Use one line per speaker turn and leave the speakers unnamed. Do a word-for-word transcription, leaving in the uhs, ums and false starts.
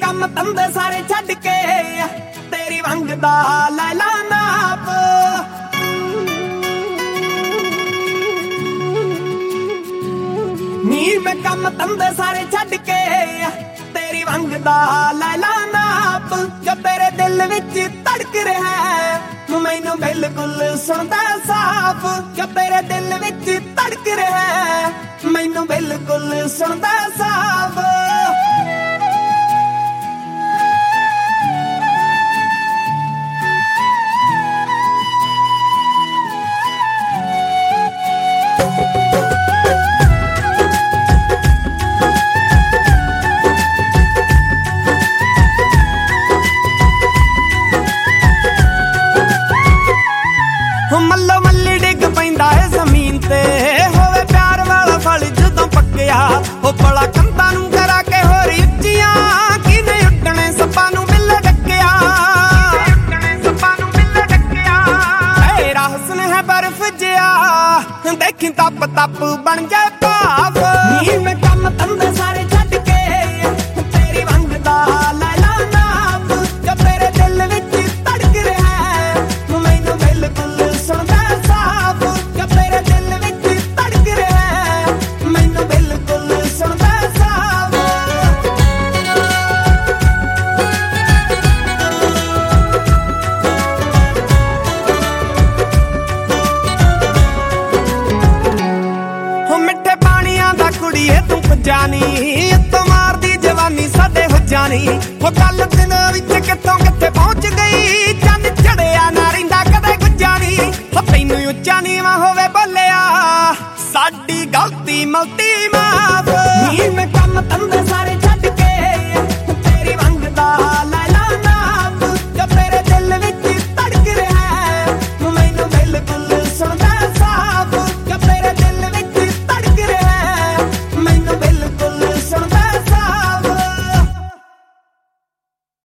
ਕੰਮ ਧੰਦੇ ਸਾਰੇ ਛੱਡ ਕੇ ਤੇਰੀ ਵੰਗ ਦਾ ਲੈ ਲਾ ਨਾਪ। ਨੀ ਮੈਂ ਕੰਮ ਧੰਦੇ ਸਾਰੇ ਛੱਡ ਕੇ ਤੇਰੀ ਵੰਗ ਦਾ ਲੈ ਲਾ ਨਾਪ। ਜੋ ਤੇਰੇ ਦਿਲ ਵਿੱਚ ਧੜਕ ਰਿਹਾ ਮੈਨੂੰ ਬਿਲਕੁਲ ਸੁਣਦਾ ਸਾਫ਼। ਜੋ ਤੇਰੇ ਦਿਲ ਵਿੱਚ ਧੜਕ ਰਿਹਾ ਮੈਨੂੰ ਬਿਲਕੁਲ ਸੁਣਦਾ ਸਾਫ਼। ਮੱਲੋ ਮੱਲੀ ਡਿੱਗ ਪੈਂਦਾ ਏ ਜ਼ਮੀਨ ਤੇ ਹੋਵੇ ਪਿਆਰ ਵਾਲਾ ਫਲ ਜਦੋਂ ਪੱਕਿਆ। ਉਹ ਬੜਾ ਕੰਧਾਂ ਨੂੰ ਕਰਾ ਕੇ ਹੋਰ ਉੱਚੀਆਂ ਕਿਨੇ ਉੱਡਣੇ ਸੱਪਾਂ ਨੂੰ ਮਿਲ ਡੱਕਿਆ। ਸੱਪਾਂ ਨੂੰ ਮਿਲ ਡੱਕਿਆ ਤੇਰਾ ਹੁਸਨ ਹੈ ਬਰਫ਼ ਜਿਹਾ ਦੇਖੀ ਤਪ ਤਪ ਬਣ ਜਾਏ ਭਾਵ। ਨੀ ਮੈਂ ਕੰਮ ਧੰਦੇ ਸਾਰੇ ਛੱਡ ਕੇ ਤੇਰੀ ਵੰਗ ਦਾ ਲੈ ਲਾ ਨਾਪ। ਜੋ ਤੇਰੇ ਦਿਲ ਵਿੱਚ ਧੜਕ ਰਿਹਾ ਮੈਨੂੰ ਬਿਲਕੁਲ ਸੁਣਦਾ ਸਾਫ਼। ਜੋ ਤੇਰੇ ਦਿਲ ਵਿੱਚ ਧੜਕ ਰਿਹਾ ਮੈਨੂੰ ਬਿਲਕੁਲ ਸੁਣਦਾ ਸਾਫ਼। ਹੋ ਮਿੱਠੇ ਪਾਣੀਆਂ ਦਾ ਕੁੜੀਏ ਤੂੰ ਜਾਨੀ ਉੱਤੋਂ ਮਾਰਦੀ ਜਵਾਨੀ ਸਾਡੇ ਹੋ ਜਾਣੀ। ਉਹ ਕੱਲ ਦਿਨ ਵਿੱਚ ਕਿੱਥੋਂ ਕਿੱਥੇ ਪਹੁੰਚ ਗਈ ਚੰਨ ਚੜਿਆ ਨਾ ਰਹਿੰਦਾ ਕਦੇ ਗੁੱਜਾਣੀ। ਹੋ ਤੈਨੂੰ ਉੱਚਾ ਨੀਵਾਂ ਹੋਵੇ ਬੋਲਿਆ ਸਾਡੀ ਗਲਤੀ ਮਲਤੀ ਮਾਫ਼।